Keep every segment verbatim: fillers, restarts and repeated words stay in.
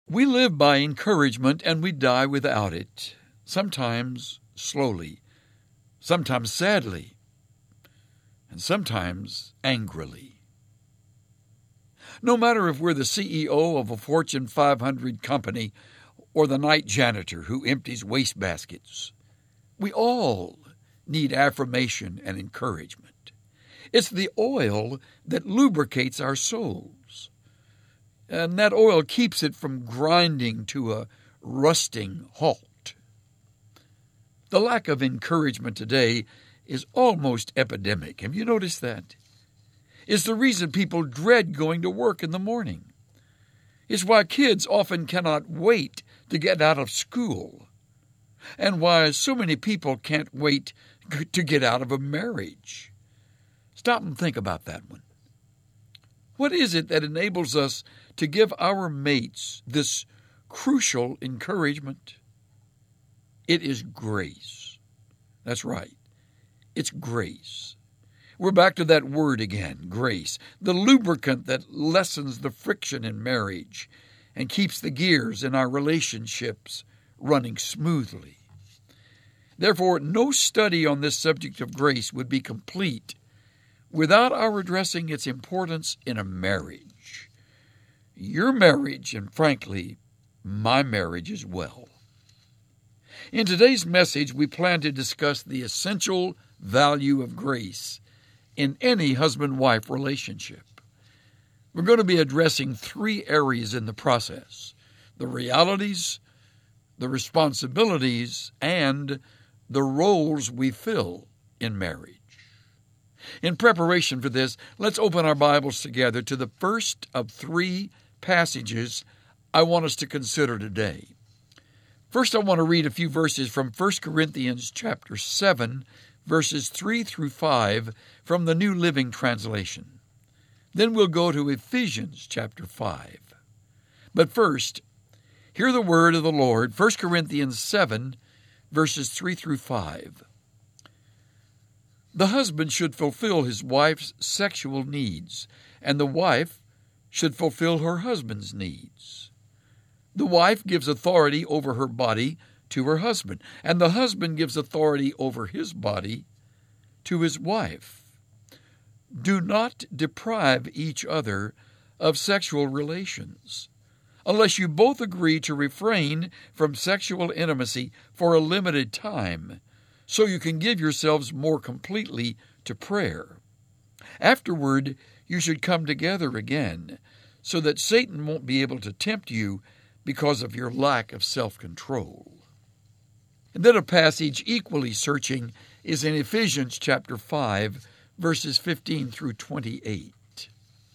We live by encouragement and we die without it, sometimes slowly, sometimes sadly, and sometimes angrily. No matter if we're the C E O of a Fortune five hundred company or the night janitor who empties wastebaskets, we all need affirmation and encouragement. It's the oil that lubricates our souls, and that oil keeps it from grinding to a rusting halt. The lack of encouragement today is almost epidemic. Have you noticed that? It's the reason people dread going to work in the morning. It's why kids often cannot wait to get out of school, and why so many people can't wait to get out of a marriage. Stop and think about that one. What is it that enables us to give our mates this crucial encouragement? It is grace. That's right. It's grace. We're back to that word again, grace, the lubricant that lessens the friction in marriage and keeps the gears in our relationships running smoothly. Therefore, no study on this subject of grace would be complete without our addressing its importance in a marriage. Your marriage, and frankly, my marriage as well. In today's message, we plan to discuss the essential value of grace in any husband-wife relationship. We're going to be addressing three areas in the process: the realities, the responsibilities, and the roles we fill in marriage. In preparation for this, let's open our Bibles together to the first of three passages I want us to consider today. First, I want to read a few verses from First Corinthians chapter seven, verses three through five from the New Living Translation. Then we'll go to Ephesians chapter five. But first, hear the word of the Lord, First Corinthians seven, verses three through five. The husband should fulfill his wife's sexual needs, and the wife should fulfill her husband's needs. The wife gives authority over her body to her husband, and the husband gives authority over his body to his wife. Do not deprive each other of sexual relations, unless you both agree to refrain from sexual intimacy for a limited time, so you can give yourselves more completely to prayer. Afterward, you should come together again, so that Satan won't be able to tempt you because of your lack of self-control. And then a passage equally searching is in Ephesians chapter five, verses fifteen through twenty-eight.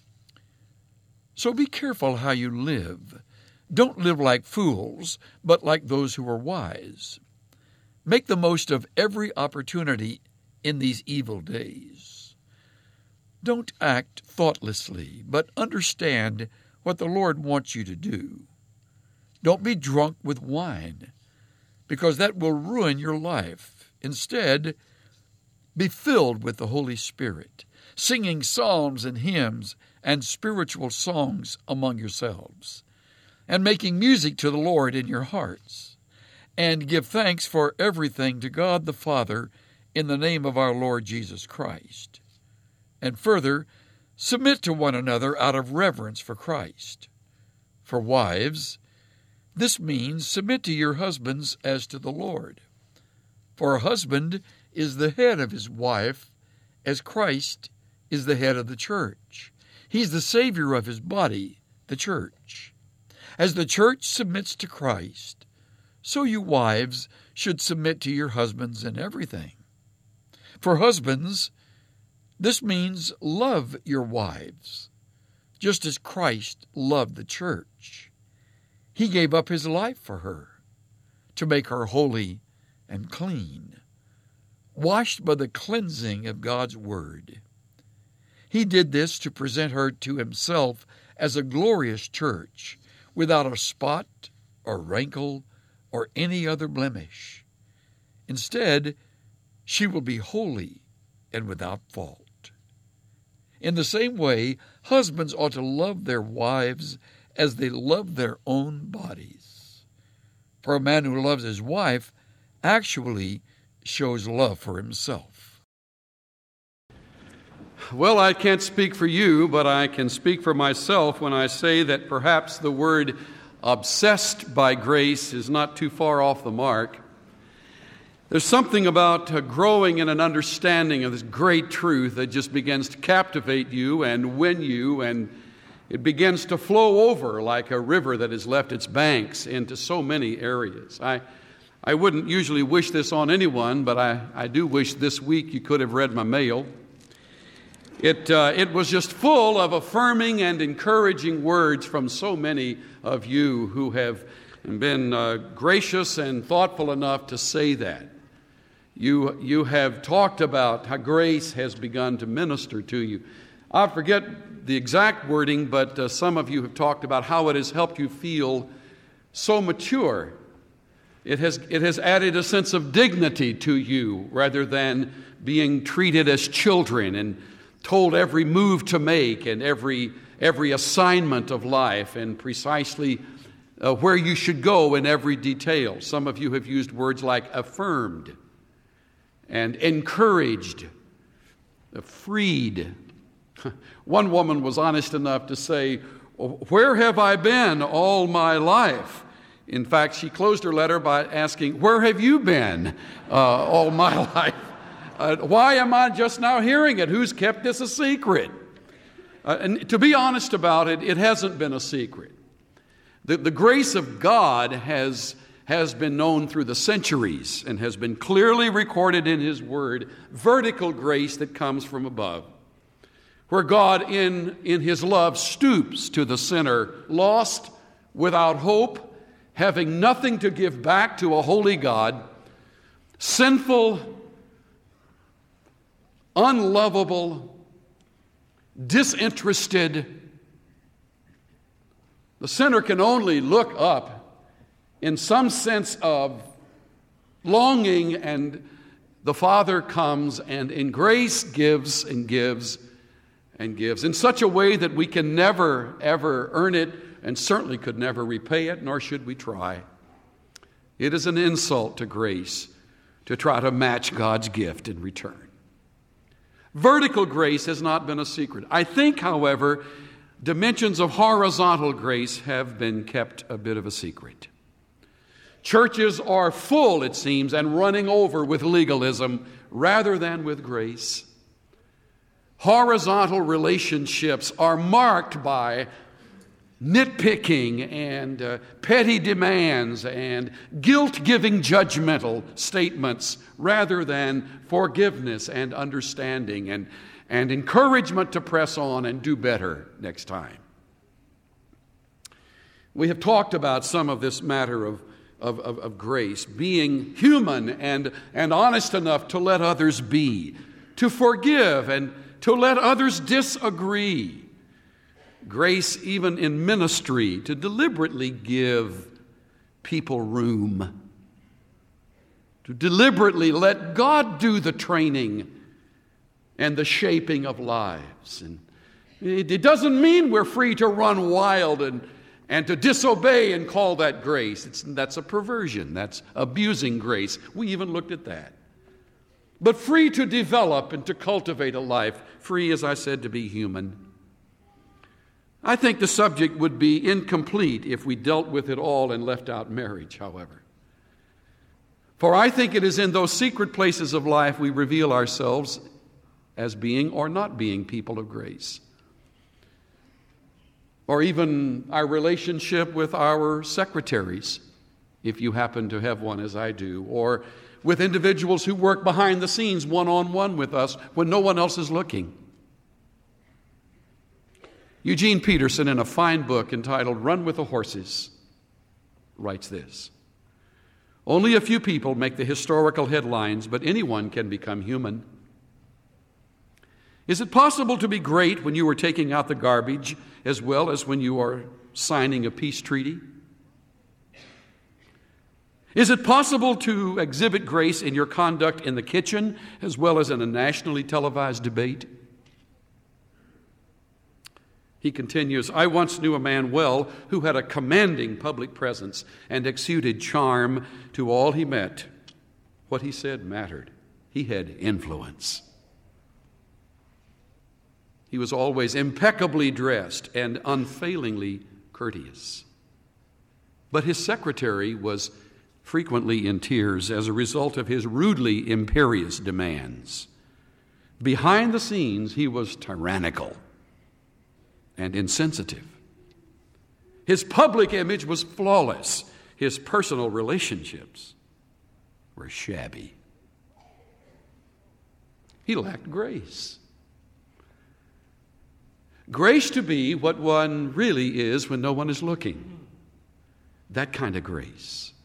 So be careful how you live. Don't live like fools, but like those who are wise. Make the most of every opportunity in these evil days. Don't act thoughtlessly, but understand what the Lord wants you to do. Don't be drunk with wine, because that will ruin your life. Instead, be filled with the Holy Spirit, singing psalms and hymns and spiritual songs among yourselves, and making music to the Lord in your hearts. And give thanks for everything to God the Father in the name of our Lord Jesus Christ. And further, submit to one another out of reverence for Christ. For wives, this means submit to your husbands as to the Lord. For a husband is the head of his wife, as Christ is the head of the church. He's the Savior of his body, the church. As the church submits to Christ, so you wives should submit to your husbands in everything. For husbands, this means love your wives, just as Christ loved the church. He gave up his life for her, to make her holy and clean, washed by the cleansing of God's word. He did this to present her to himself as a glorious church, without a spot or wrinkle or any other blemish. Instead, she will be holy and without fault. In the same way, husbands ought to love their wives as they love their own bodies. For a man who loves his wife actually shows love for himself. Well, I can't speak for you, but I can speak for myself when I say that perhaps the word obsessed by grace is not too far off the mark. There's something about uh, growing in an understanding of this great truth that just begins to captivate you and win you, and it begins to flow over like a river that has left its banks into so many areas. I I wouldn't usually wish this on anyone, but I, I do wish this week you could have read my mail. It, uh, it was just full of affirming and encouraging words from so many of you who have been uh, gracious and thoughtful enough to say that. You, you have talked about how grace has begun to minister to you. I forget the exact wording, but uh, some of you have talked about how it has helped you feel so mature. It has, it has added a sense of dignity to you rather than being treated as children and told every move to make and every, every assignment of life and precisely uh, where you should go in every detail. Some of you have used words like affirmed and encouraged, uh, freed. One woman was honest enough to say, "Where have I been all my life?" In fact, she closed her letter by asking, "Where have you been uh, all my life? Uh, why am I just now hearing it? Who's kept this a secret?" Uh, and to be honest about it, it hasn't been a secret. The, the grace of God has, has been known through the centuries and has been clearly recorded in His Word, vertical grace that comes from above, where God in, in His love stoops to the sinner, lost, without hope, having nothing to give back to a holy God, sinful, unlovable, disinterested. The sinner can only look up in some sense of longing, and the Father comes and in grace gives and gives and gives in such a way that we can never, ever earn it, and certainly could never repay it, nor should we try. It is an insult to grace to try to match God's gift in return. Vertical grace has not been a secret. I think, however, dimensions of horizontal grace have been kept a bit of a secret. Churches are full, it seems, and running over with legalism rather than with grace. Horizontal relationships are marked by nitpicking and uh, petty demands and guilt-giving judgmental statements rather than forgiveness and understanding and, and encouragement to press on and do better next time. We have talked about some of this matter of, of, of, of grace, being human and, and honest enough to let others be, to forgive and to let others disagree. Grace, even in ministry, to deliberately give people room, to deliberately let God do the training and the shaping of lives. And it, it doesn't mean we're free to run wild and, and to disobey and call that grace. It's, that's a perversion. That's abusing grace. We even looked at that. But free to develop and to cultivate a life, free, as I said, to be human. I think the subject would be incomplete if we dealt with it all and left out marriage, however. For I think it is in those secret places of life we reveal ourselves as being or not being people of grace. Or even our relationship with our secretaries, if you happen to have one as I do, or with individuals who work behind the scenes one-on-one with us when no one else is looking. Eugene Peterson, in a fine book entitled Run with the Horses, writes this: "Only a few people make the historical headlines, but anyone can become human. Is it possible to be great when you are taking out the garbage as well as when you are signing a peace treaty? Is it possible to exhibit grace in your conduct in the kitchen as well as in a nationally televised debate? He continues, I once knew a man well who had a commanding public presence and exuded charm to all he met. What he said mattered. He had influence. He was always impeccably dressed and unfailingly courteous. But his secretary was frequently in tears as a result of his rudely imperious demands. Behind the scenes, he was tyrannical and insensitive. His public image was flawless. His personal relationships were shabby. He lacked grace. Grace to be what one really is when no one is looking. That kind of grace.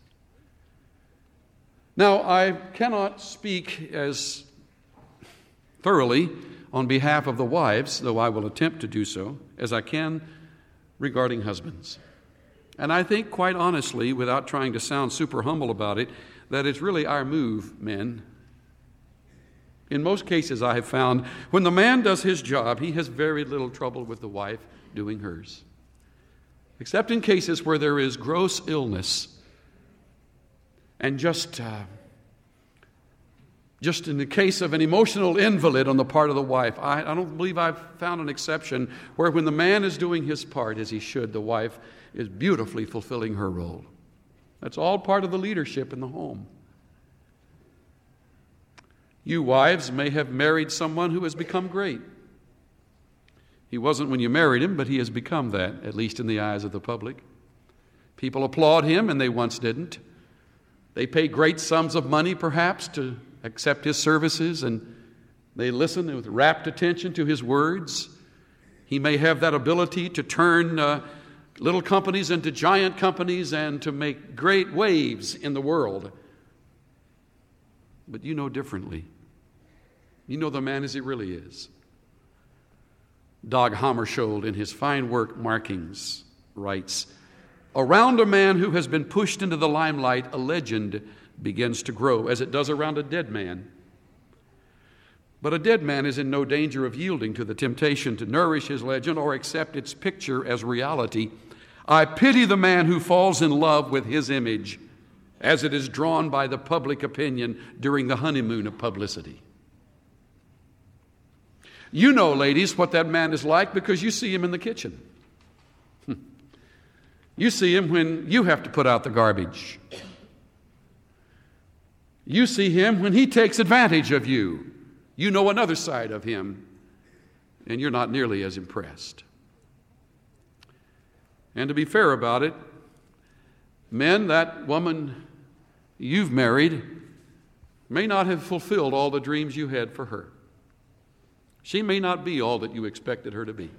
Now, I cannot speak as thoroughly on behalf of the wives, though I will attempt to do so, as I can regarding husbands. And I think, quite honestly, without trying to sound super humble about it, that it's really our move, men. In most cases, I have found when the man does his job, he has very little trouble with the wife doing hers. Except in cases where there is gross illness and just, uh, just in the case of an emotional invalid on the part of the wife. I, I don't believe I've found an exception where when the man is doing his part as he should, the wife is beautifully fulfilling her role. That's all part of the leadership in the home. You wives may have married someone who has become great. He wasn't when you married him, but he has become that, at least in the eyes of the public. People applaud him, and they once didn't. They pay great sums of money, perhaps, to accept his services, and they listen with rapt attention to his words. He may have that ability to turn uh, little companies into giant companies and to make great waves in the world. But you know differently. You know the man as he really is. Dag Hammarskjöld, in his fine work Markings, writes, around a man who has been pushed into the limelight, a legend begins to grow, as it does around a dead man. But a dead man is in no danger of yielding to the temptation to nourish his legend or accept its picture as reality. I pity the man who falls in love with his image as it is drawn by the public opinion during the honeymoon of publicity. You know, ladies, what that man is like because you see him in the kitchen. You see him when you have to put out the garbage. You see him when he takes advantage of you. You know another side of him, and you're not nearly as impressed. And to be fair about it, men, that woman you've married may not have fulfilled all the dreams you had for her. She may not be all that you expected her to be.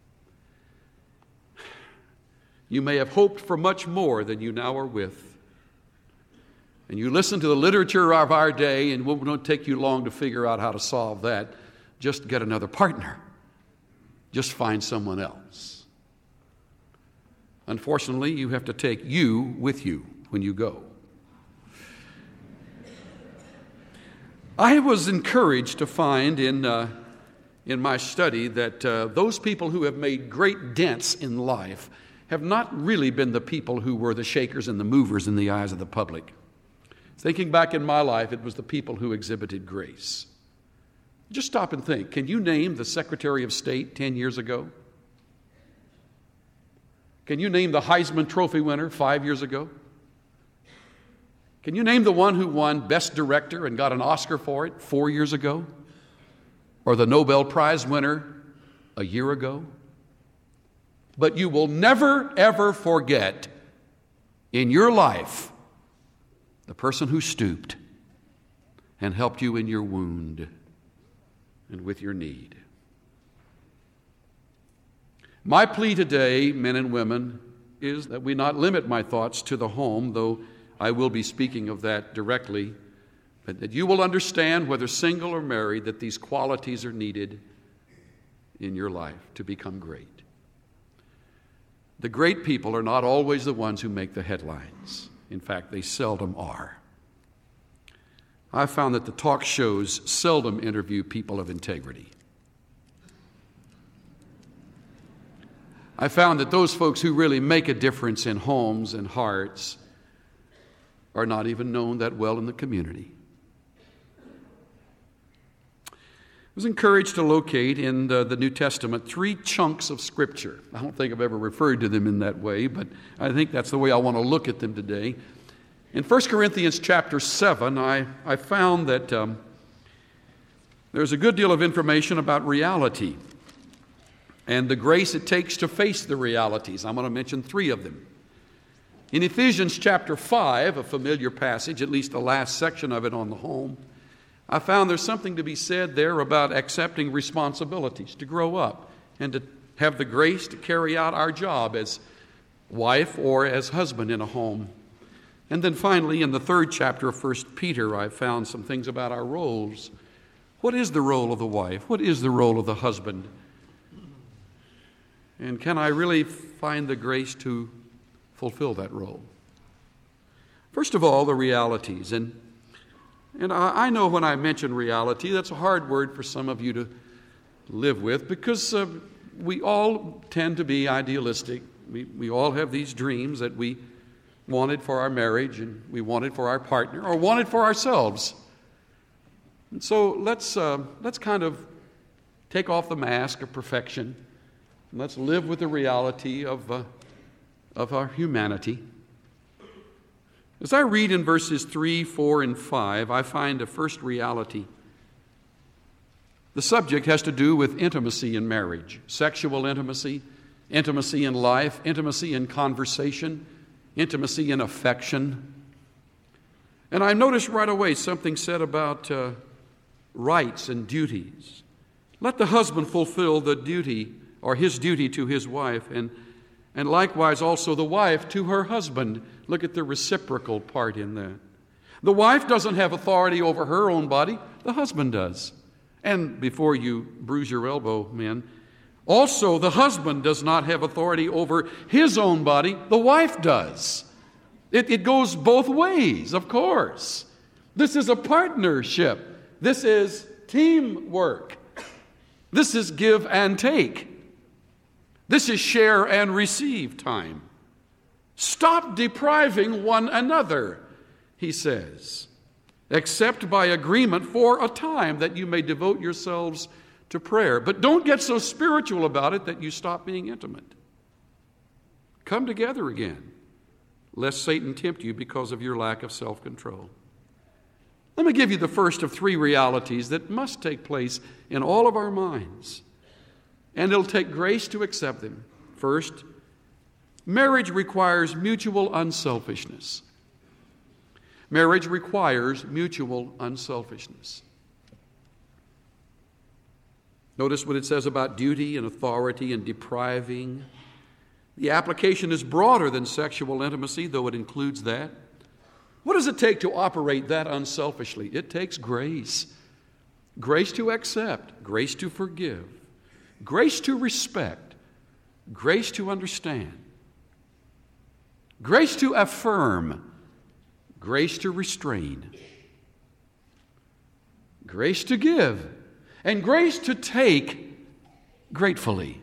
You may have hoped for much more than you now are with. And you listen to the literature of our day, and it won't take you long to figure out how to solve that. Just get another partner. Just find someone else. Unfortunately, you have to take you with you when you go. I was encouraged to find in uh, in my study that uh, those people who have made great dents in life have not really been the people who were the shakers and the movers in the eyes of the public. Thinking back in my life, it was the people who exhibited grace. Just stop and think. Can you name the Secretary of State ten years ago? Can you name the Heisman Trophy winner five years ago? Can you name the one who won Best Director and got an Oscar for it four years ago? Or the Nobel Prize winner a year ago? But you will never, ever forget in your life the person who stooped and helped you in your wound and with your need. My plea today, men and women, is that we not limit my thoughts to the home, though I will be speaking of that directly, but that you will understand, whether single or married, that these qualities are needed in your life to become great. The great people are not always the ones who make the headlines. In fact, they seldom are. I found that the talk shows seldom interview people of integrity. I found that those folks who really make a difference in homes and hearts are not even known that well in the community. I was encouraged to locate in the, the New Testament three chunks of Scripture. I don't think I've ever referred to them in that way, but I think that's the way I want to look at them today. In First Corinthians chapter seven, I, I found that um, there's a good deal of information about reality and the grace it takes to face the realities. I'm going to mention three of them. In Ephesians chapter five, a familiar passage, at least the last section of it on the home, I found there's something to be said there about accepting responsibilities, to grow up and to have the grace to carry out our job as wife or as husband in a home. And then finally, in the third chapter of First Peter, I found some things about our roles. What is the role of the wife? What is the role of the husband? And can I really find the grace to fulfill that role? First of all, the realities. And, and I, I know when I mention reality, that's a hard word for some of you to live with because uh, we all tend to be idealistic. We, we all have these dreams that we wanted for our marriage and we wanted for our partner or wanted for ourselves. And so let's, uh, let's kind of take off the mask of perfection. Let's live with the reality of, uh, of our humanity. As I read in verses three, four, and five, I find a first reality. The subject has to do with intimacy in marriage, sexual intimacy, intimacy in life, intimacy in conversation, intimacy in affection. And I noticed right away something said about uh, rights and duties. Let the husband fulfill the duty or his duty to his wife, and, and likewise also the wife to her husband. Look at the reciprocal part in that. The wife doesn't have authority over her own body, the husband does. And before you bruise your elbow, men, also the husband does not have authority over his own body, the wife does. It, it goes both ways, of course. This is a partnership. This is teamwork. This is give and take. This is share and receive time. Stop depriving one another, he says, except by agreement for a time that you may devote yourselves to prayer. But don't get so spiritual about it that you stop being intimate. Come together again, lest Satan tempt you because of your lack of self-control. Let me give you the first of three realities that must take place in all of our minds. And it'll take grace to accept them. First, marriage requires mutual unselfishness. Marriage requires mutual unselfishness. Notice what it says about duty and authority and depriving. The application is broader than sexual intimacy, though it includes that. What does it take to operate that unselfishly? It takes grace. Grace to accept, grace to forgive, grace to respect, grace to understand, grace to affirm, grace to restrain, grace to give, and grace to take gratefully.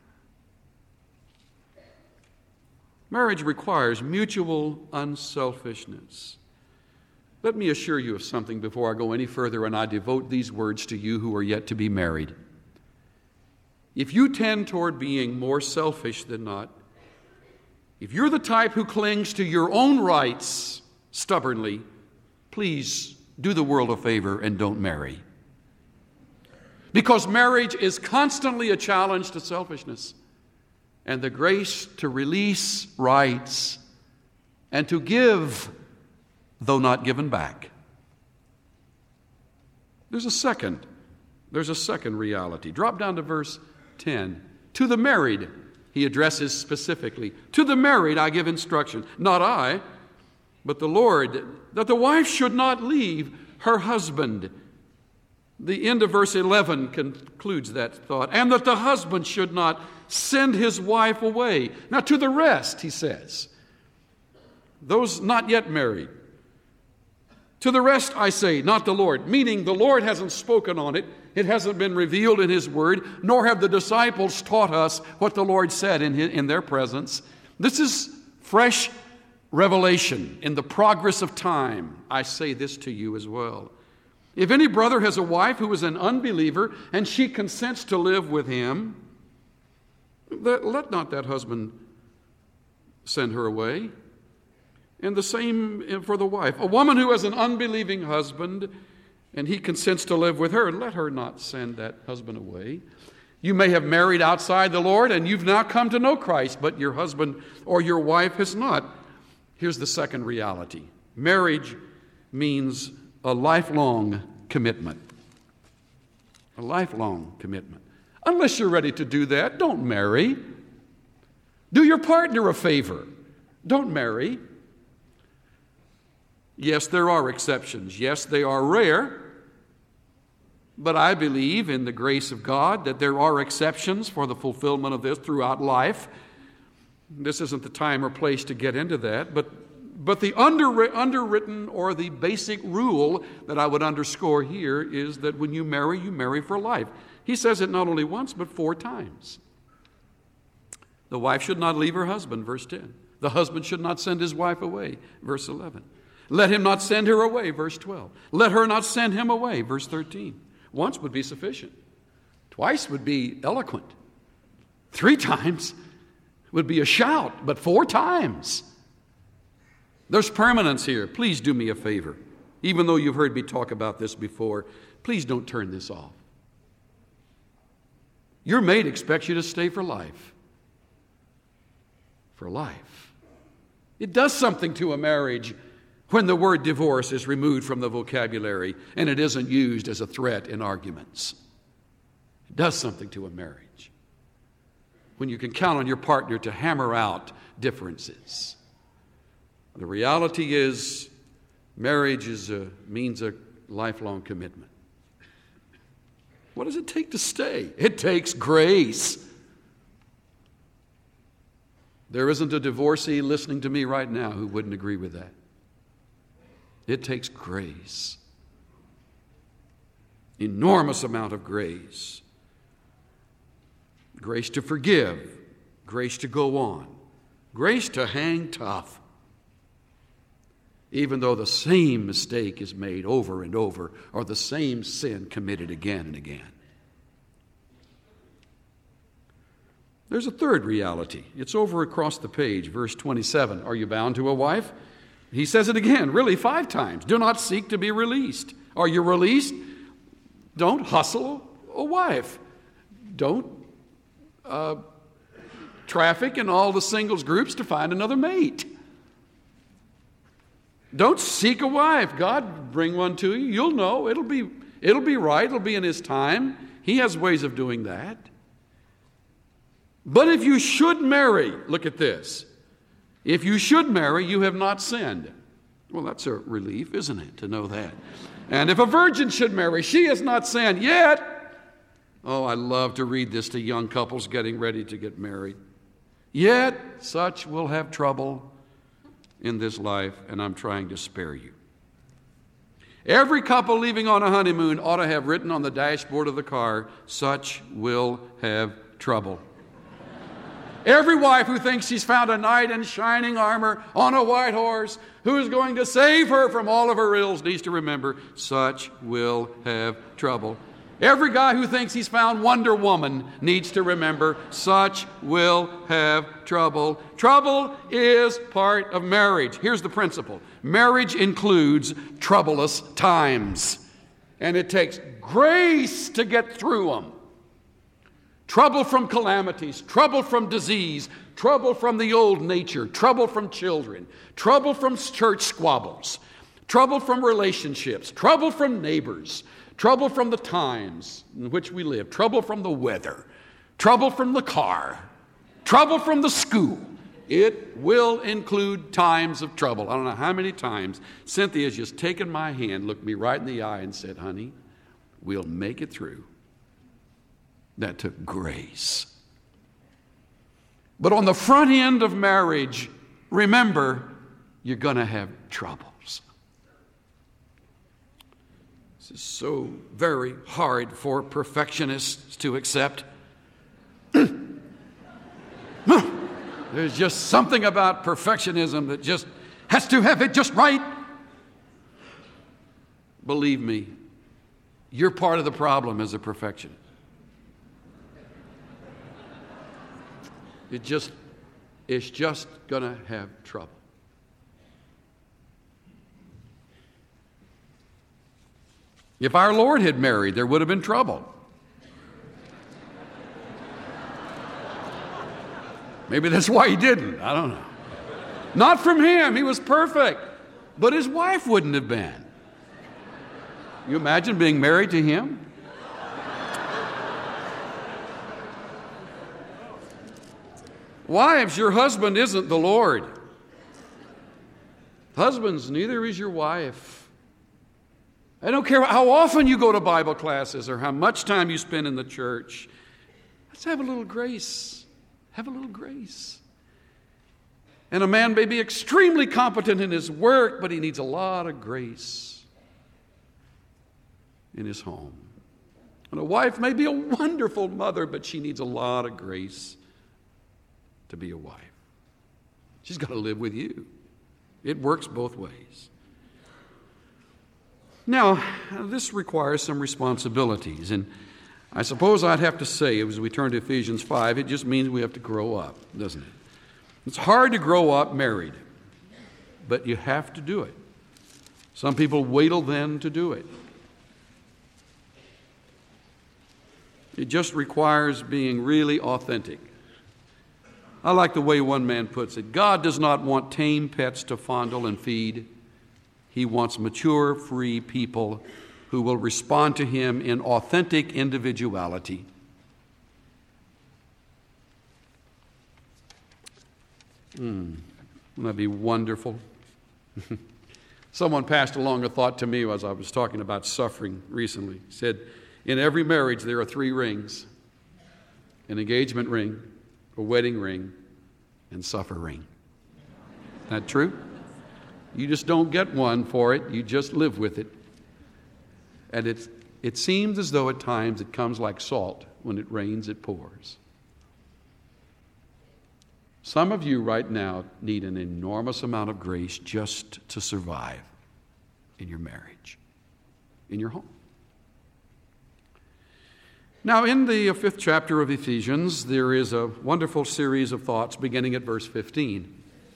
Marriage requires mutual unselfishness. Let me assure you of something before I go any further, and I devote these words to you who are yet to be married. If you tend toward being more selfish than not, if you're the type who clings to your own rights stubbornly, please do the world a favor and don't marry. Because marriage is constantly a challenge to selfishness. And the grace to release rights and to give, though not given back. There's a second, there's a second reality. Drop down to verse ten. To the married, he addresses specifically. To the married I give instruction, not I, but the Lord, that the wife should not leave her husband. The end of verse eleven concludes that thought. And that the husband should not send his wife away. Now to the rest, he says, those not yet married, To the rest I say, not the Lord, meaning the Lord hasn't spoken on it. It hasn't been revealed in His Word, nor have the disciples taught us what the Lord said in, his, in their presence. This is fresh revelation in the progress of time. I say this to you as well. If any brother has a wife who is an unbeliever and she consents to live with him, let, let not that husband send her away. And the same for the wife. A woman who has an unbelieving husband and he consents to live with her, let her not send that husband away. You may have married outside the Lord and you've now come to know Christ, but your husband or your wife has not. Here's the second reality. Marriage means a lifelong commitment. A lifelong commitment. Unless you're ready to do that, don't marry. Do your partner a favor. Don't marry. Yes, there are exceptions. Yes, they are rare. But I believe in the grace of God that there are exceptions for the fulfillment of this throughout life. This isn't the time or place to get into that, but But the under, underwritten or the basic rule that I would underscore here is that when you marry, you marry for life. He says it not only once, but four times. The wife should not leave her husband, verse ten. The husband should not send his wife away, verse eleven. Let him not send her away, verse twelve. Let her not send him away, verse thirteen. Once would be sufficient. Twice would be eloquent. Three times would be a shout, but four times. There's permanence here. Please do me a favor. Even though you've heard me talk about this before, please don't turn this off. Your mate expects you to stay for life. For life. It does something to a marriage when the word divorce is removed from the vocabulary and it isn't used as a threat in arguments. It does something to a marriage when you can count on your partner to hammer out differences. The reality is, marriage is a, means a lifelong commitment. What does it take to stay? It takes grace. There isn't a divorcee listening to me right now who wouldn't agree with that. It takes grace. Enormous amount of grace. Grace to forgive. Grace to go on. Grace to hang tough. Even though the same mistake is made over and over, or the same sin committed again and again. There's a third reality. It's over across the page, verse twenty-seven. Are you bound to a wife? He says it again, really five times. Do not seek to be released. Are you released? Don't hustle a wife. Don't uh, traffic in all the singles groups to find another mate. Don't seek a wife. God bring one to you. You'll know. It'll be, it'll be right. It'll be in His time. He has ways of doing that. But if you should marry, look at this. If you should marry, you have not sinned. Well, that's a relief, isn't it, to know that? And if a virgin should marry, she has not sinned yet. Oh, I love to read this to young couples getting ready to get married. Yet such will have trouble in this life, and I'm trying to spare you. Every couple leaving on a honeymoon ought to have written on the dashboard of the car, such will have trouble. Every wife who thinks she's found a knight in shining armor on a white horse who is going to save her from all of her ills needs to remember, such will have trouble. Every guy who thinks he's found Wonder Woman needs to remember, such will have trouble. Trouble is part of marriage. Here's the principle. Marriage includes troublous times, and it takes grace to get through them. Trouble from calamities, trouble from disease, trouble from the old nature, trouble from children, trouble from church squabbles, trouble from relationships, trouble from neighbors, trouble from the times in which we live, trouble from the weather, trouble from the car, trouble from the school. It will include times of trouble. I don't know how many times Cynthia's just taken my hand, looked me right in the eye and said, honey, we'll make it through. That took grace. But on the front end of marriage, remember, you're going to have troubles. This is so very hard for perfectionists to accept. There's just something about perfectionism that just has to have it just right. Believe me, you're part of the problem as a perfectionist. It just, it's just going to have trouble. If our Lord had married, there would have been trouble. Maybe that's why he didn't. I don't know. Not from him. He was perfect. But his wife wouldn't have been. You imagine being married to him? Wives, your husband isn't the Lord. Husbands, neither is your wife. I don't care how often you go to Bible classes or how much time you spend in the church. Let's have a little grace. Have a little grace. And a man may be extremely competent in his work, but he needs a lot of grace in his home. And a wife may be a wonderful mother, but she needs a lot of grace to be a wife. She's got to live with you. It works both ways. Now, this requires some responsibilities, and I suppose I'd have to say, as we turn to Ephesians five, it just means we have to grow up, doesn't it? It's hard to grow up married, but you have to do it. Some people wait till then to do it. It just requires being really authentic. I like the way one man puts it. God does not want tame pets to fondle and feed. He wants mature, free people who will respond to him in authentic individuality. Hmm. Wouldn't that be wonderful? Someone passed along a thought to me as I was talking about suffering recently. He said, in every marriage there are three rings: an engagement ring, a wedding ring, and suffer ring. Isn't that true? You just don't get one for it. You just live with it. And it's, it seems as though at times it comes like salt. When it rains, it pours. Some of you right now need an enormous amount of grace just to survive in your marriage, in your home. Now, in the fifth chapter of Ephesians, there is a wonderful series of thoughts beginning at verse fifteen.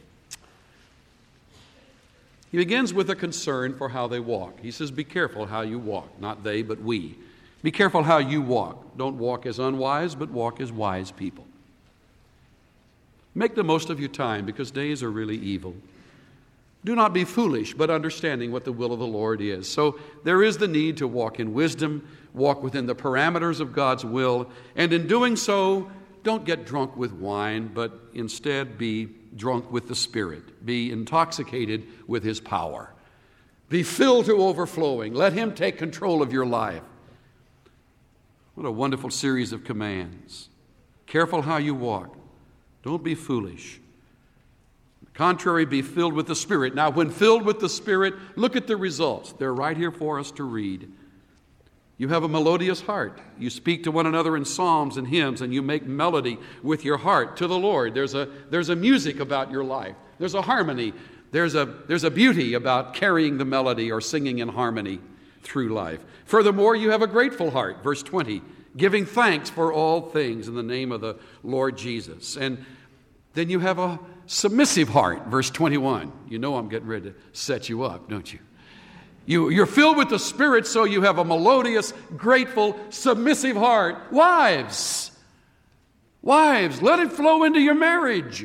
He begins with a concern for how they walk. He says, be careful how you walk. Not they, but we. Be careful how you walk. Don't walk as unwise, but walk as wise people. Make the most of your time, because days are really evil. Do not be foolish, but understanding what the will of the Lord is. So there is the need to walk in wisdom, walk within the parameters of God's will, and in doing so, don't get drunk with wine, but instead be drunk with the Spirit. Be intoxicated with His power. Be filled to overflowing. Let Him take control of your life. What a wonderful series of commands. Careful how you walk. Don't be foolish. On the contrary, be filled with the Spirit. Now, when filled with the Spirit, look at the results. They're right here for us to read. You have a melodious heart. You speak to one another in psalms and hymns, and you make melody with your heart to the Lord. There's a, there's a music about your life. There's a harmony. There's a, there's a beauty about carrying the melody or singing in harmony through life. Furthermore, you have a grateful heart. Verse twenty, giving thanks for all things in the name of the Lord Jesus. And then you have a submissive heart. Verse twenty-one. You know I'm getting ready to set you up, don't you? You, you're filled with the Spirit, so you have a melodious, grateful, submissive heart. Wives, wives, let it flow into your marriage.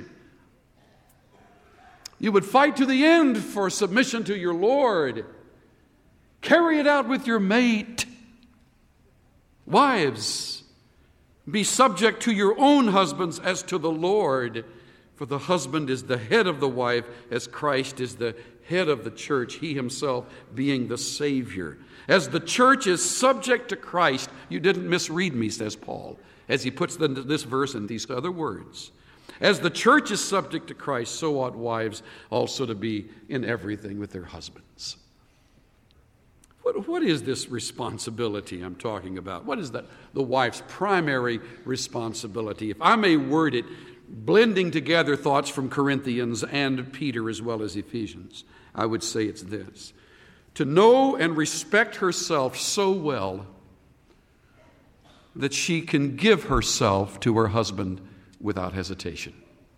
You would fight to the end for submission to your Lord. Carry it out with your mate. Wives, be subject to your own husbands as to the Lord. For the husband is the head of the wife, as Christ is the head of the church, he himself being the Savior. As the church is subject to Christ, you didn't misread me, says Paul, as he puts this verse in these other words. As the church is subject to Christ, so ought wives also to be in everything with their husbands. What What, what is this responsibility I'm talking about? What is that, the wife's primary responsibility? If I may word it, blending together thoughts from Corinthians and Peter as well as Ephesians, I would say it's this: to know and respect herself so well that she can give herself to her husband without hesitation.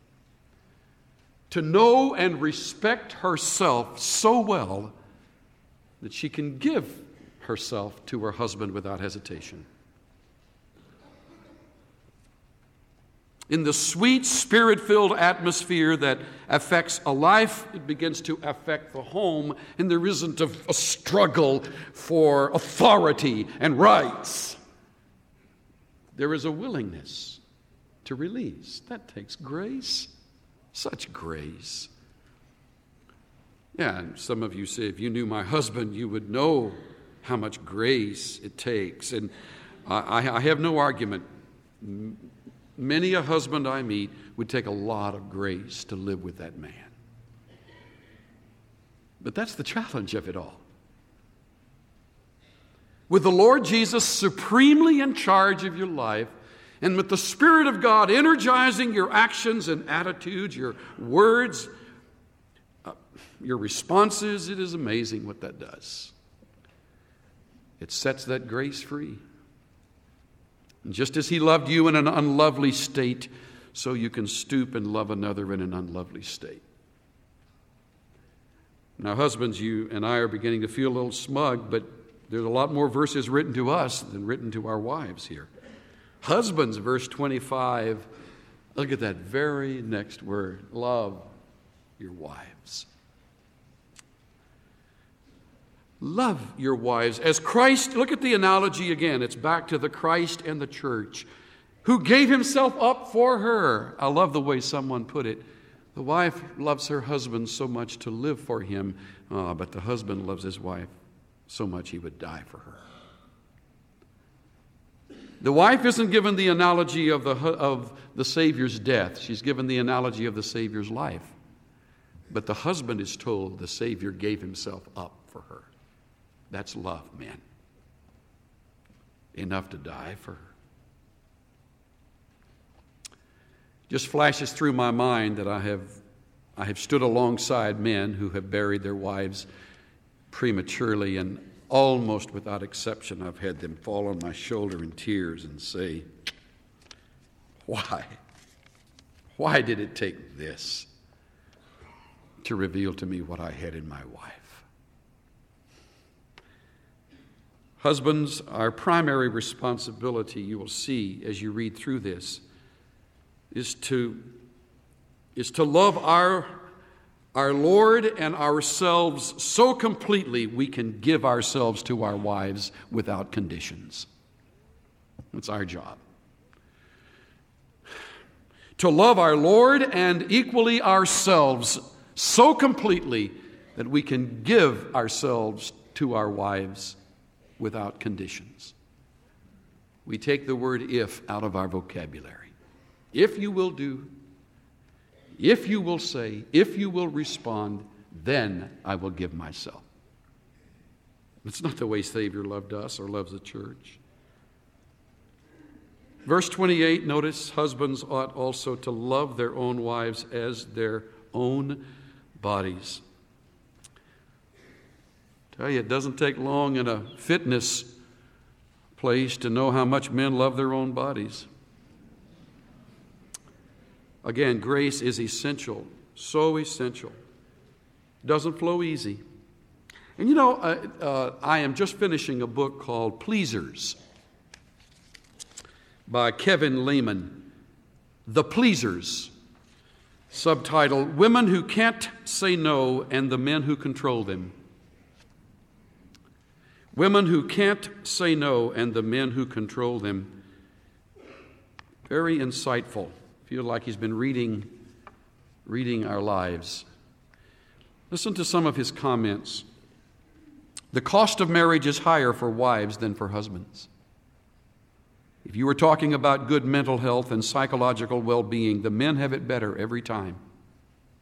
To know and respect herself so well that she can give herself to her husband without hesitation. In the sweet, spirit-filled atmosphere that affects a life, it begins to affect the home, and there isn't a, a struggle for authority and rights. There is a willingness to release. That takes grace, such grace. Yeah, and some of you say, if you knew my husband, you would know how much grace it takes. And I, I have no argument. Many a husband I meet would take a lot of grace to live with that man. But that's the challenge of it all. With the Lord Jesus supremely in charge of your life, and with the Spirit of God energizing your actions and attitudes, your words, uh, your responses, it is amazing what that does. It sets that grace free. And just as He loved you in an unlovely state, so you can stoop and love another in an unlovely state. Now, husbands, you and I are beginning to feel a little smug, but there's a lot more verses written to us than written to our wives here. Husbands, verse twenty-five, look at that very next word. Love your wives. Love your wives as Christ, look at the analogy again. It's back to the Christ and the church, who gave Himself up for her. I love the way someone put it. The wife loves her husband so much to live for him, uh, but the husband loves his wife so much he would die for her. The wife isn't given the analogy of the, of the Savior's death. She's given the analogy of the Savior's life. But the husband is told the Savior gave Himself up for her. That's love, men. Enough to die for her. Just flashes through my mind that I have, I have stood alongside men who have buried their wives prematurely, and almost without exception, I've had them fall on my shoulder in tears and say, why? Why did it take this to reveal to me what I had in my wife? Husbands, our primary responsibility, you will see as you read through this, is to, is to love our Our Lord and ourselves so completely we can give ourselves to our wives without conditions. It's our job. To love our Lord and equally ourselves so completely that we can give ourselves to our wives without conditions. We take the word if out of our vocabulary. If you will do, if you will say, if you will respond, then I will give myself. It's not the way Savior loved us or loves the church. Verse twenty-eight, notice, husbands ought also to love their own wives as their own bodies. I tell you, it doesn't take long in a fitness place to know how much men love their own bodies. Again, grace is essential, so essential. Doesn't flow easy. And you know, uh, uh, I am just finishing a book called Pleasers by Kevin Lehman. The Pleasers, subtitled Women Who Can't Say No and the Men Who Control Them. Women Who Can't Say No and the Men Who Control Them. Very insightful. Feel like he's been reading, reading our lives. Listen to some of his comments. The cost of marriage is higher for wives than for husbands. If you were talking about good mental health and psychological well-being, the men have it better every time.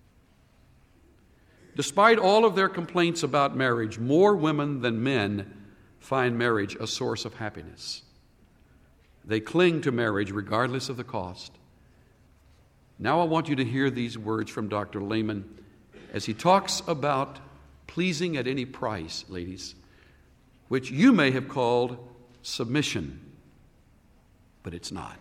Despite all of their complaints about marriage, more women than men find marriage a source of happiness. They cling to marriage regardless of the cost. Now I want you to hear these words from Doctor Lehman as he talks about pleasing at any price, ladies, which you may have called submission, but it's not.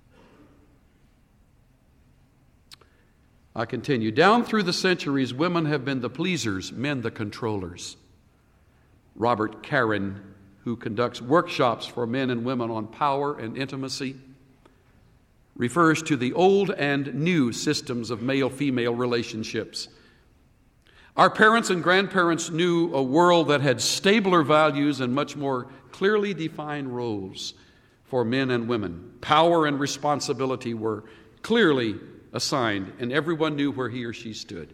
I continue. Down through the centuries, women have been the pleasers, men the controllers. Robert Caron, who conducts workshops for men and women on power and intimacy, refers to the old and new systems of male-female relationships. Our parents and grandparents knew a world that had stabler values and much more clearly defined roles for men and women. Power and responsibility were clearly assigned, and everyone knew where he or she stood.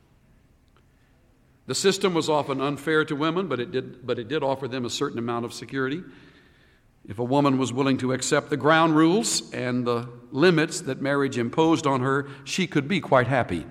The system was often unfair to women, but it did, but it did offer them a certain amount of security. If a woman was willing to accept the ground rules and the limits that marriage imposed on her, she could be quite happy.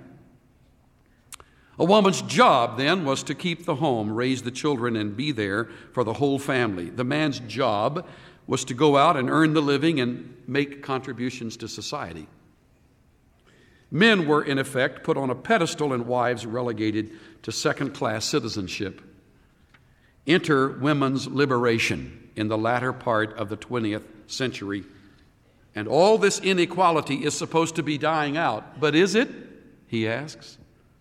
A woman's job, then, was to keep the home, raise the children, and be there for the whole family. The man's job was to go out and earn the living and make contributions to society. Men were, in effect, put on a pedestal and wives relegated to second-class citizenship. Enter women's liberation in the latter part of the twentieth century. And all this inequality is supposed to be dying out. But is it? He asks.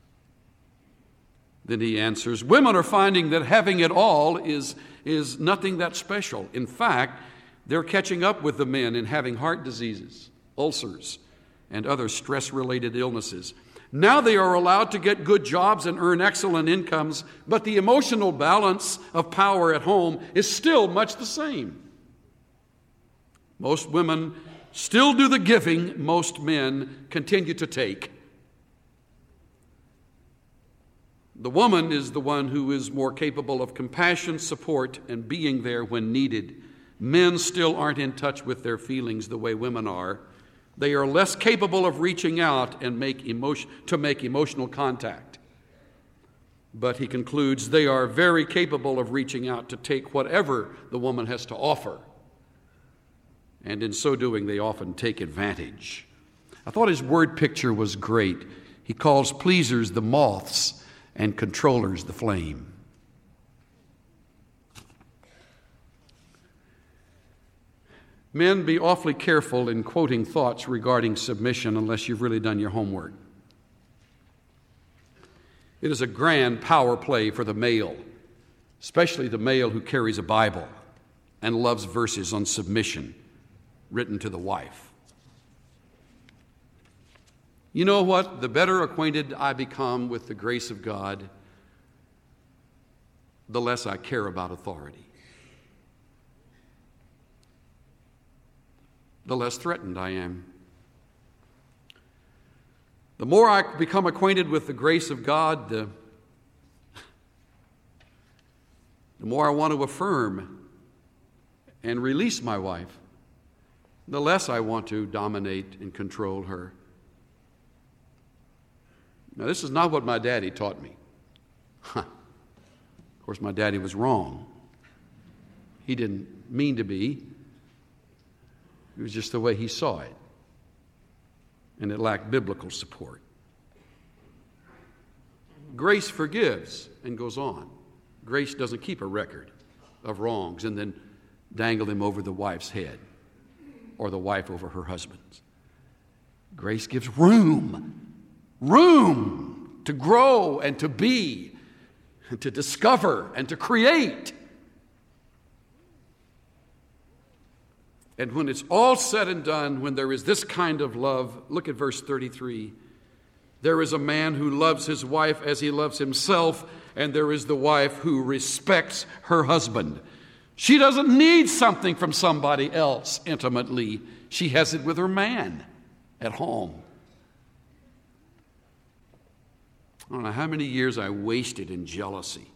Then he answers, women are finding that having it all is, is nothing that special. In fact, they're catching up with the men in having heart diseases, ulcers, and other stress-related illnesses. Now they are allowed to get good jobs and earn excellent incomes, but the emotional balance of power at home is still much the same. Most women still do the giving, most men continue to take. The woman is the one who is more capable of compassion, support, and being there when needed. Men still aren't in touch with their feelings the way women are. They are less capable of reaching out and make emotion, to make emotional contact. But he concludes, they are very capable of reaching out to take whatever the woman has to offer. And in so doing, they often take advantage. I thought his word picture was great. He calls pleasers the moths and controllers the flame. Men, be awfully careful in quoting thoughts regarding submission unless you've really done your homework. It is a grand power play for the male, especially the male who carries a Bible and loves verses on submission written to the wife. You know what? The better acquainted I become with the grace of God, the less I care about authority. The less threatened I am. The more I become acquainted with the grace of God, the, the more I want to affirm and release my wife, the less I want to dominate and control her. Now, this is not what my daddy taught me. Huh. Of course, my daddy was wrong. He didn't mean to be. It was just the way he saw it. And it lacked biblical support. Grace forgives and goes on. Grace doesn't keep a record of wrongs and then dangle them over the wife's head or the wife over her husband's. Grace gives room, room to grow and to be, and to discover and to create. And when it's all said and done, when there is this kind of love, look at verse thirty-three. There is a man who loves his wife as he loves himself, and there is the wife who respects her husband. She doesn't need something from somebody else intimately. She has it with her man at home. I don't know how many years I wasted in jealousy.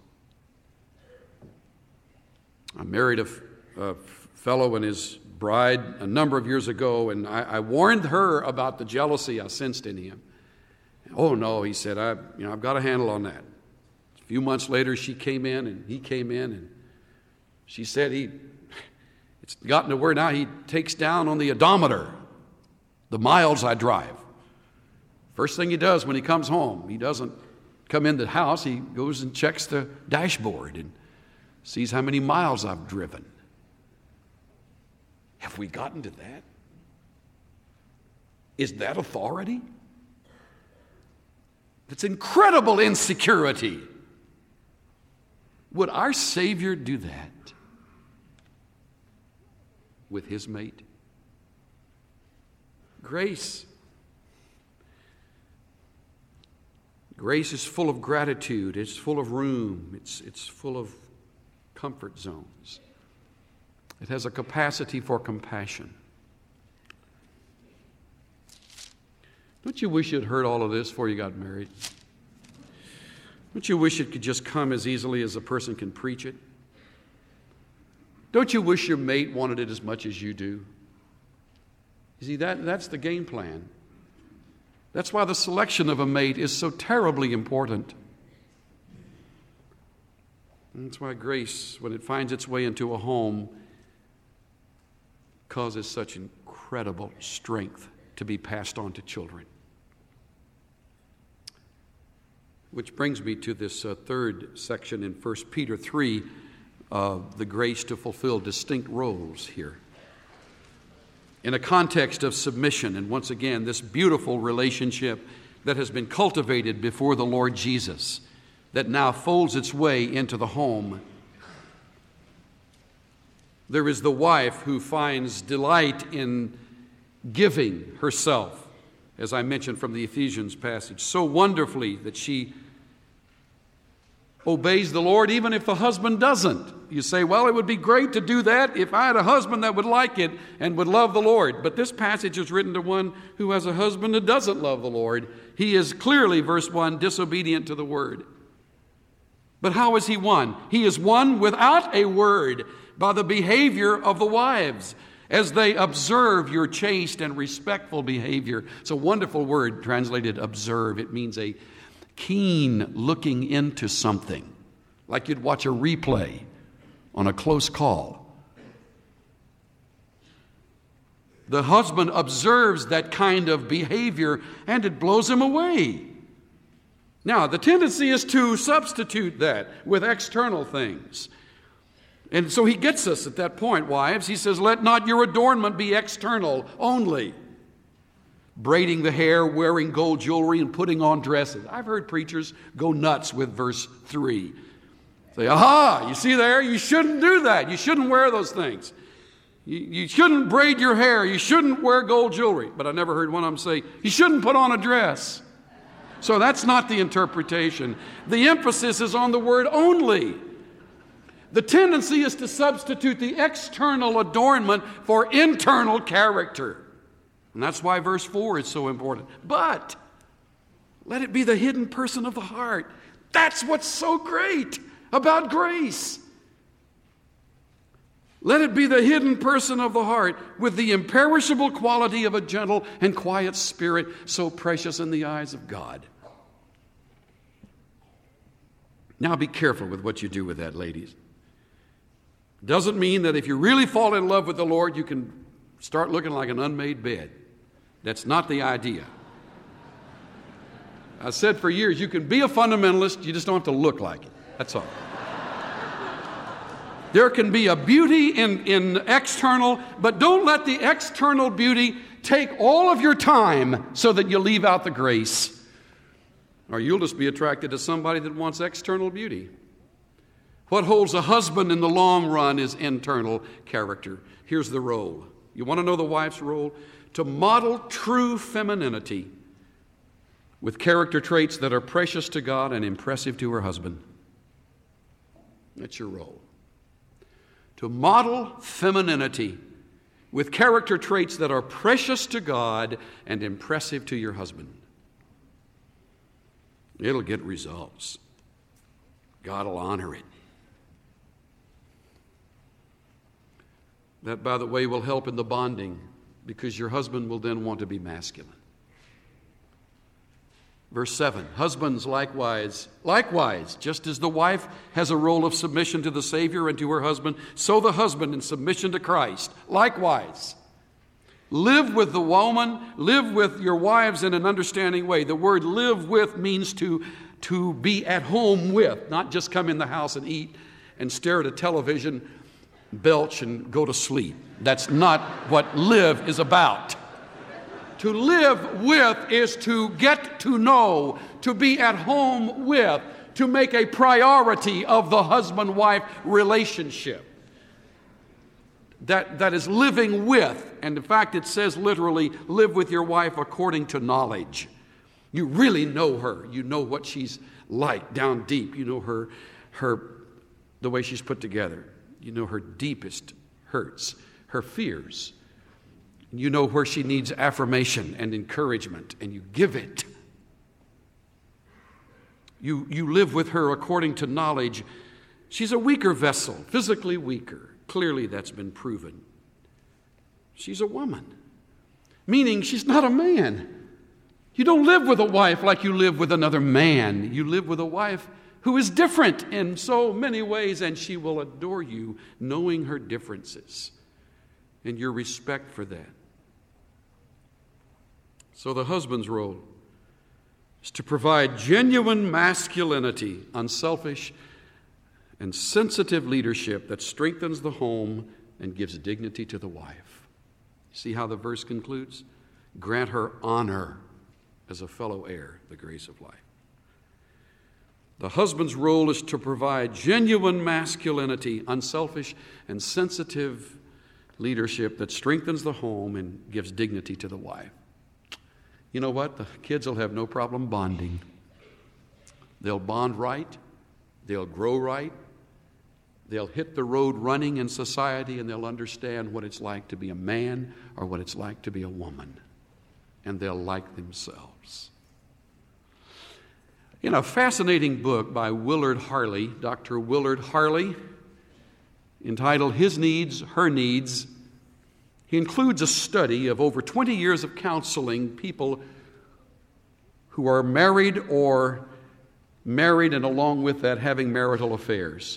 I married a, a fellow and his bride a number of years ago, and I, I warned her about the jealousy I sensed in him. Oh no, he said, I, you know, I've got a handle on that. A few months later, she came in, and he came in, and She said he, it's gotten to where now he takes down on the odometer the miles I drive. First thing he does when he comes home, he doesn't come in the house, he goes and checks the dashboard and sees how many miles I've driven. Have we gotten to that? Is that authority? That's incredible insecurity. Would our Savior do that with his mate? Grace. Grace is full of gratitude. It's full of room. It's, it's full of comfort zones. It has a capacity for compassion. Don't you wish you'd heard all of this before you got married? Don't you wish it could just come as easily as a person can preach it? Don't you wish your mate wanted it as much as you do? You see, that, that's the game plan. That's why the selection of a mate is so terribly important. And that's why grace, when it finds its way into a home, causes such incredible strength to be passed on to children. Which brings me to this uh, third section in First Peter three, uh, the grace to fulfill distinct roles here. In a context of submission, and once again, this beautiful relationship that has been cultivated before the Lord Jesus, that now folds its way into the home. There is the wife who finds delight in giving herself, as I mentioned from the Ephesians passage, so wonderfully that she obeys the Lord even if the husband doesn't. You say, well, it would be great to do that if I had a husband that would like it and would love the Lord. But this passage is written to one who has a husband that doesn't love the Lord. He is clearly, verse one, disobedient to the word. But how is he won? He is won without a word by the behavior of the wives as they observe your chaste and respectful behavior. It's a wonderful word translated observe. It means a keen looking into something, like you'd watch a replay on a close call. The husband observes that kind of behavior and it blows him away. Now, the tendency is to substitute that with external things. And so he gets us at that point, wives. He says, let not your adornment be external only. Braiding the hair, wearing gold jewelry, and putting on dresses. I've heard preachers go nuts with verse three. Say, aha, you see there? You shouldn't do that. You shouldn't wear those things. You, you shouldn't braid your hair. You shouldn't wear gold jewelry. But I never heard one of them say, you shouldn't put on a dress. So that's not the interpretation. The emphasis is on the word only. The tendency is to substitute the external adornment for internal character. And that's why verse four is so important. But let it be the hidden person of the heart. That's what's so great about grace. Let it be the hidden person of the heart with the imperishable quality of a gentle and quiet spirit, so precious in the eyes of God. Now be careful with what you do with that, ladies. Doesn't mean that if you really fall in love with the Lord, you can start looking like an unmade bed. That's not the idea. I said for years, you can be a fundamentalist, you just don't have to look like it. That's all. There can be a beauty in, in external, but don't let the external beauty take all of your time so that you leave out the grace. Or you'll just be attracted to somebody that wants external beauty. What holds a husband in the long run is internal character. Here's the role. You want to know the wife's role? To model true femininity with character traits that are precious to God and impressive to her husband. That's your role. To model femininity with character traits that are precious to God and impressive to your husband. It'll get results. God will honor it. That, by the way, will help in the bonding, because your husband will then want to be masculine. Verse seven, husbands likewise, likewise, just as the wife has a role of submission to the Savior and to her husband, so the husband in submission to Christ. Likewise, live with the woman, live with your wives in an understanding way. The word live with means to, to be at home with, not just come in the house and eat and stare at a television, belch and go to sleep. That's not what live is about. To live with is to get to know, to be at home with, to make a priority of the husband-wife relationship. That, that is living with. And in fact, it says literally, live with your wife according to knowledge. You really know her. You know what she's like down deep. You know her, her, the way she's put together. You know her deepest hurts, her fears. You know where she needs affirmation and encouragement, and you give it. You, you live with her according to knowledge. She's a weaker vessel, physically weaker. Clearly that's been proven. She's a woman, meaning she's not a man. You don't live with a wife like you live with another man. You live with a wife who is different in so many ways, and she will adore you knowing her differences and your respect for that. So the husband's role is to provide genuine masculinity, unselfish and sensitive leadership that strengthens the home and gives dignity to the wife. See how the verse concludes? Grant her honor as a fellow heir, the grace of life. The husband's role is to provide genuine masculinity, unselfish and sensitive leadership that strengthens the home and gives dignity to the wife. You know what? The kids will have no problem bonding. They'll bond right. They'll grow right. They'll hit the road running in society, and they'll understand what it's like to be a man or what it's like to be a woman. And they'll like themselves. In a fascinating book by Willard Harley, Doctor Willard Harley, entitled His Needs, Her Needs, he includes a study of over twenty years of counseling people who are married or married and along with that having marital affairs.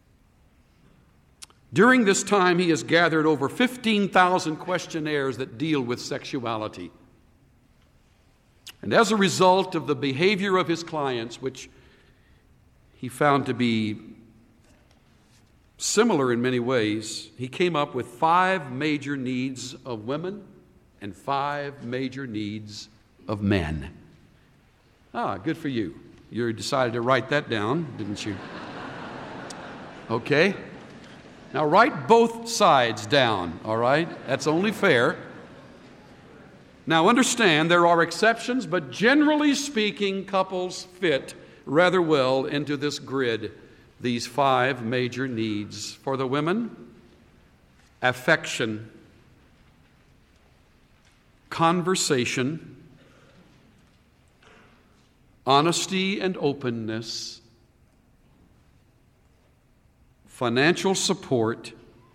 During this time, he has gathered over fifteen thousand questionnaires that deal with sexuality. And as a result of the behavior of his clients, which he found to be similar in many ways, he came up with five major needs of women and five major needs of men. Ah, good for you. You decided to write that down, didn't you? Okay. Now write both sides down, all right? That's only fair. Now understand there are exceptions, but generally speaking, couples fit rather well into this grid. These five major needs. For the women, affection, conversation, honesty and openness, financial support,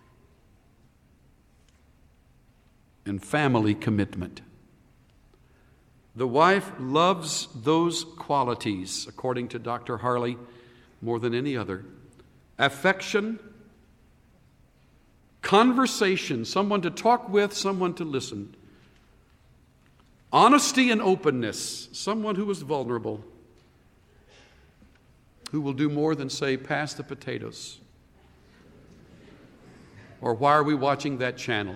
and family commitment. The wife loves those qualities, according to Doctor Harley, more than any other. Affection, conversation, someone to talk with, someone to listen. Honesty and openness, someone who is vulnerable, who will do more than say, pass the potatoes, or why are we watching that channel?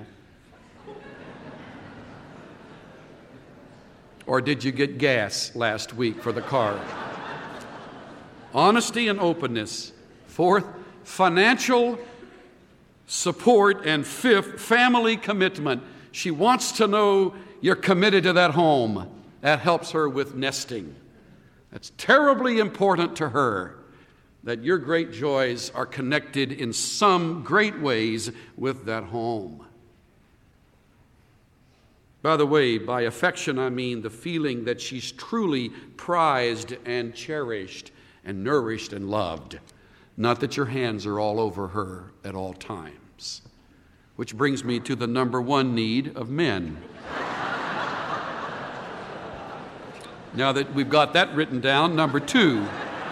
Or did you get gas last week for the car? Honesty and openness. Fourth, financial support. And fifth, family commitment. She wants to know you're committed to that home. That helps her with nesting. That's terribly important to her, that your great joys are connected in some great ways with that home. By the way, by affection I mean the feeling that she's truly prized and cherished and nourished and loved. Not that your hands are all over her at all times. Which brings me to the number one need of men. Now that we've got that written down, number two.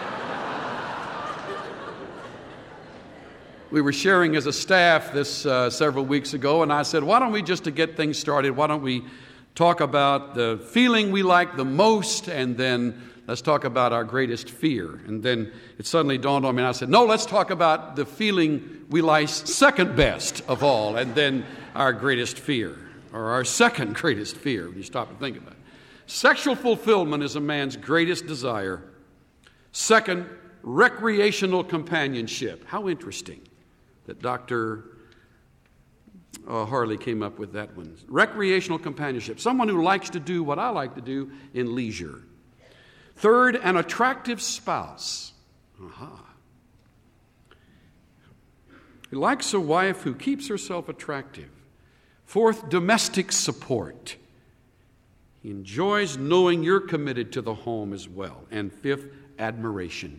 We were sharing as a staff this uh, several weeks ago, and I said, why don't we, just to get things started, why don't we talk about the feeling we like the most, and then let's talk about our greatest fear. And then it suddenly dawned on me, and I said, no, let's talk about the feeling we like second best of all, and then our greatest fear, or our second greatest fear, when you stop and think about it. Sexual fulfillment is a man's greatest desire. Second, recreational companionship. How interesting that Doctor Uh, Harley came up with that one. Recreational companionship. Someone who likes to do what I like to do in leisure. Third, an attractive spouse. Aha. He likes a wife who keeps herself attractive. Fourth, domestic support. He enjoys knowing you're committed to the home as well. And fifth, admiration.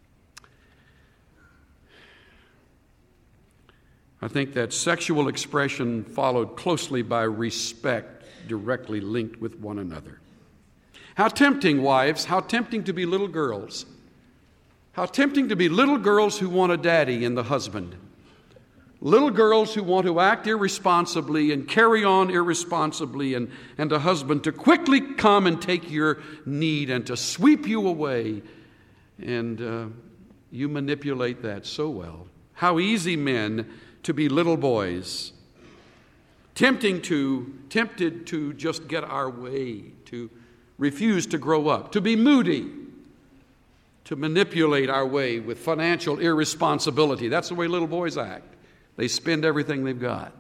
I think that sexual expression followed closely by respect, directly linked with one another. How tempting, wives, how tempting to be little girls. How tempting to be little girls who want a daddy in the husband. Little girls who want to act irresponsibly and carry on irresponsibly, and, and a husband to quickly come and take your need and to sweep you away. And uh, you manipulate that so well. How easy, men, to be little boys, tempting to, tempted to just get our way, to refuse to grow up, to be moody, to manipulate our way with financial irresponsibility. That's the way little boys act. They spend everything they've got.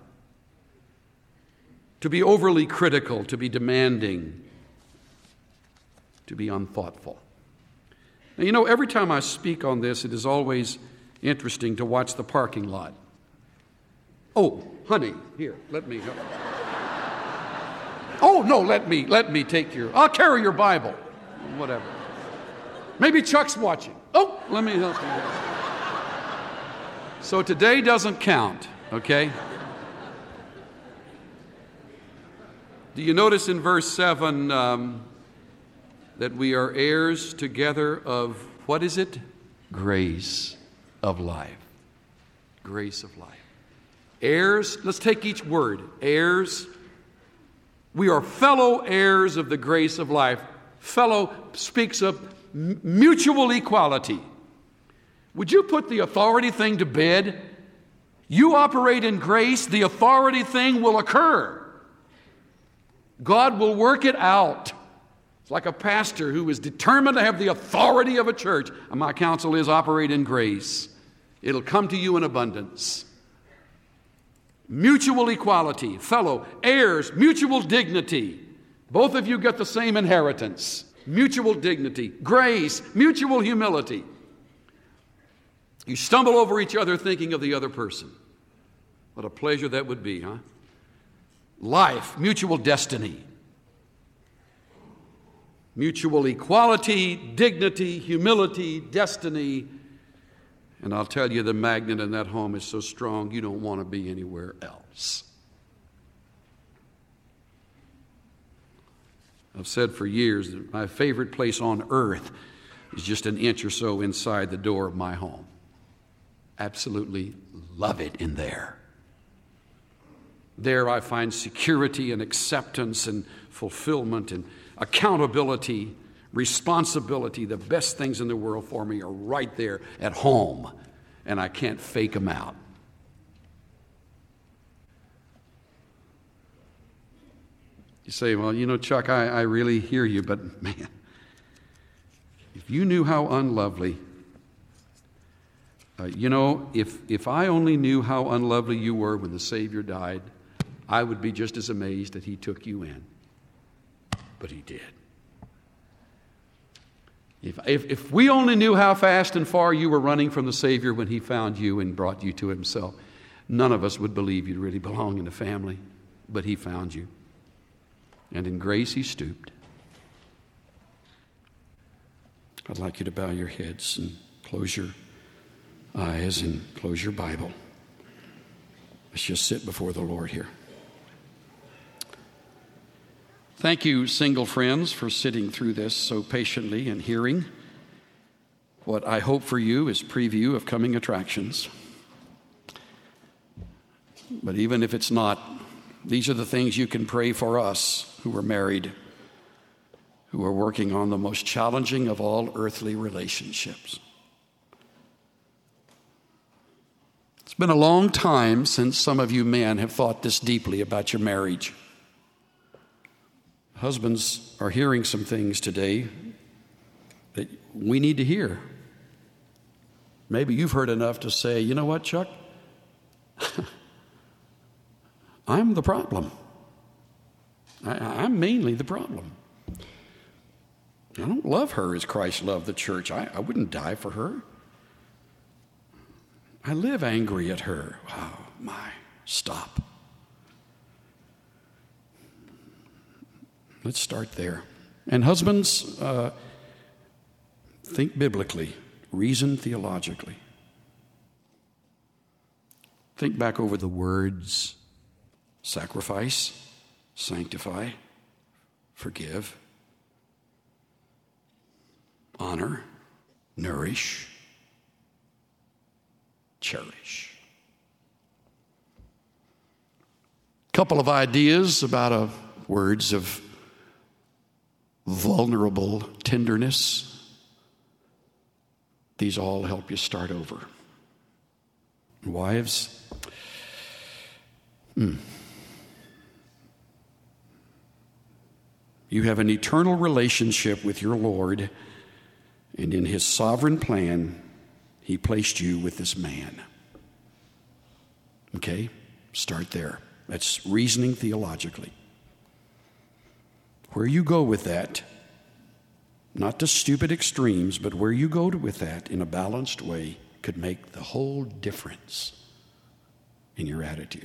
To be overly critical, to be demanding, to be unthoughtful. Now, you know, every time I speak on this, it is always interesting to watch the parking lot. Oh, honey, here, let me help. Oh, no, let me, let me take your, I'll carry your Bible. Whatever. Maybe Chuck's watching. Oh, let me help you. So today doesn't count, okay? Do you notice in verse seven um, that we are heirs together of, what is it? Grace of life. Grace of life. Heirs, let's take each word. Heirs. We are fellow heirs of the grace of life. Fellow speaks of m- mutual equality. Would you put the authority thing to bed? You operate in grace, the authority thing will occur. God will work it out. It's like a pastor who is determined to have the authority of a church. And my counsel is operate in grace. It'll come to you in abundance. Mutual equality, fellow heirs, mutual dignity. Both of you get the same inheritance. Mutual dignity, grace, mutual humility. You stumble over each other thinking of the other person. What a pleasure that would be, huh? Life, mutual destiny. Mutual equality, dignity, humility, destiny. And I'll tell you, the magnet in that home is so strong, you don't want to be anywhere else. I've said for years that my favorite place on earth is just an inch or so inside the door of my home. Absolutely love it in there. There I find security and acceptance and fulfillment and accountability, responsibility. The best things in the world for me are right there at home, and I can't fake them out. You say, well, you know, Chuck, I, I really hear you, but man, if you knew how unlovely, uh, you know, if, if I only knew how unlovely you were when the Savior died, I would be just as amazed that He took you in. But He did. If, if, if we only knew how fast and far you were running from the Savior when He found you and brought you to Himself, none of us would believe you really belong in the family. But He found you. And in grace He stooped. I'd like you to bow your heads and close your eyes and close your Bible. Let's just sit before the Lord here. Thank you, single friends, for sitting through this so patiently and hearing what I hope for you is preview of coming attractions. But even if it's not, these are the things you can pray for us who are married, who are working on the most challenging of all earthly relationships. It's been a long time since some of you men have thought this deeply about your marriage. Husbands are hearing some things today that we need to hear. Maybe you've heard enough to say, you know what, Chuck? I'm the problem. I, I'm mainly the problem. I don't love her as Christ loved the church. I, I wouldn't die for her. I live angry at her. Wow, my, stop. Let's start there. And husbands, uh, think biblically, reason theologically. Think back over the words sacrifice, sanctify, forgive, honor, nourish, cherish. Couple of ideas about a words of vulnerable tenderness. These all help you start over. Wives, hmm. You have an eternal relationship with your Lord, and in his sovereign plan, he placed you with this man. Okay? Start there. That's reasoning theologically. Where you go with that, not to stupid extremes, but where you go with that in a balanced way could make the whole difference in your attitude.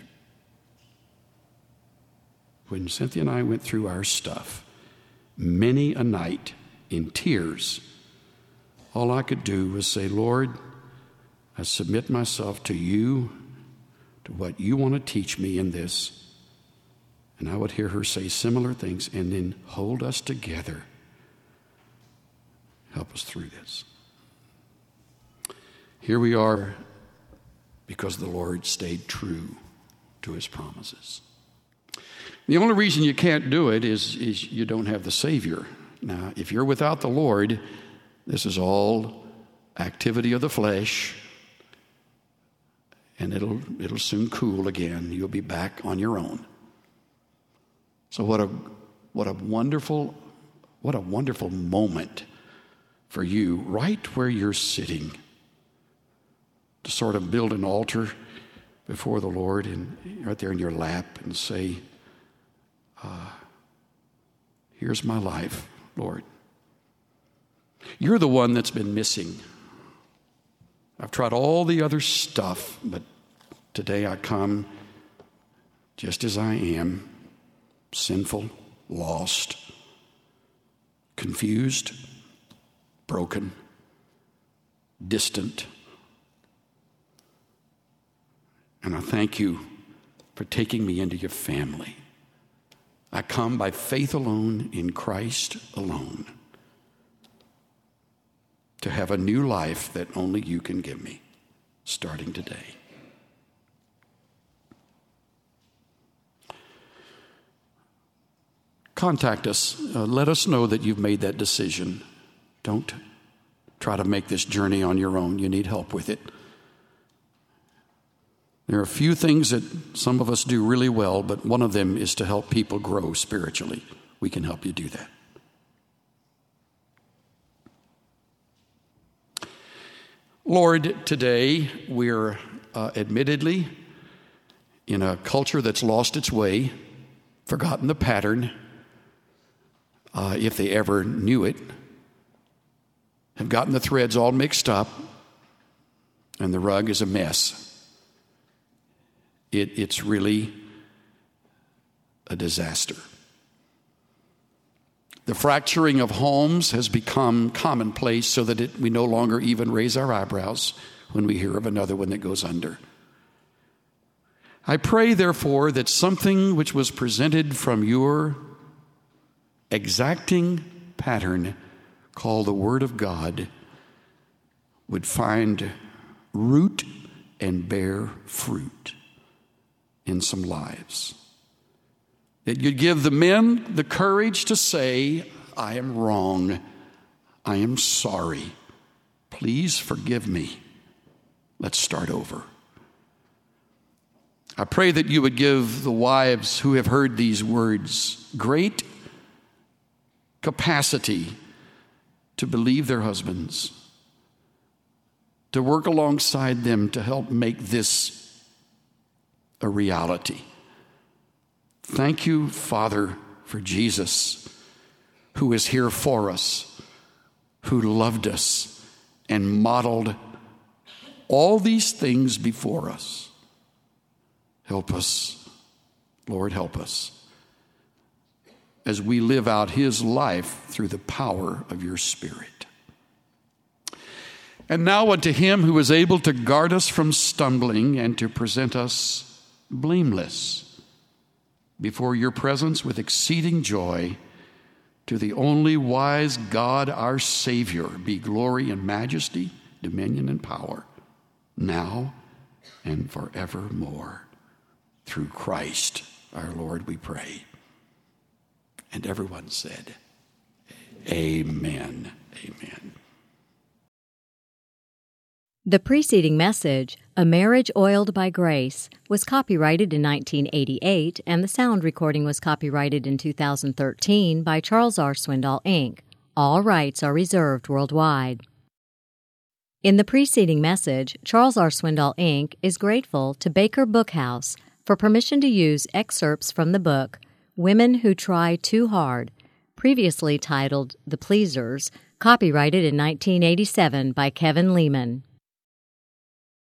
When Cynthia and I went through our stuff, many a night in tears, all I could do was say, Lord, I submit myself to you, to what you want to teach me in this. And I would hear her say similar things and then hold us together. Help us through this. Here we are because the Lord stayed true to his promises. The only reason you can't do it is, is you don't have the Savior. Now, if you're without the Lord, this is all activity of the flesh, and it'll it'll soon cool again. You'll be back on your own. So what a what a wonderful what a wonderful moment for you right where you're sitting to sort of build an altar before the Lord and right there in your lap and say, uh, here's my life, Lord. You're the one that's been missing. I've tried all the other stuff, but today I come just as I am, sinful, lost, confused, broken, distant. And I thank you for taking me into your family. I come by faith alone in Christ alone to have a new life that only you can give me, starting today. Contact us. Uh, let us know that you've made that decision. Don't try to make this journey on your own. You need help with it. There are a few things that some of us do really well, but one of them is to help people grow spiritually. We can help you do that. Lord, today we're uh, admittedly in a culture that's lost its way, forgotten the pattern, uh, if they ever knew it, have gotten the threads all mixed up, and the rug is a mess. It, it's really a disaster. The fracturing of homes has become commonplace so that it, we no longer even raise our eyebrows when we hear of another one that goes under. I pray, therefore, that something which was presented from your exacting pattern called the Word of God would find root and bear fruit in some lives. That you'd give the men the courage to say, I am wrong. I am sorry. Please forgive me. Let's start over. I pray that you would give the wives who have heard these words great capacity to believe their husbands, to work alongside them to help make this a reality. Thank you, Father, for Jesus, who is here for us, who loved us and modeled all these things before us. Help us, Lord, help us as we live out his life through the power of your Spirit. And now unto him who is able to guard us from stumbling and to present us blameless before your presence with exceeding joy, to the only wise God, our Savior, be glory and majesty, dominion and power, now and forevermore. Through Christ our Lord we pray. And everyone said, Amen. Amen. The preceding message, A Marriage Oiled by Grace, was copyrighted in nineteen eighty-eight, and the sound recording was copyrighted in two thousand thirteen by Charles R. Swindoll, Incorporated. All rights are reserved worldwide. In the preceding message, Charles R. Swindoll, Incorporated is grateful to Baker Bookhouse for permission to use excerpts from the book Women Who Try Too Hard, previously titled The Pleasers, copyrighted in nineteen eighty-seven by Kevin Lehman.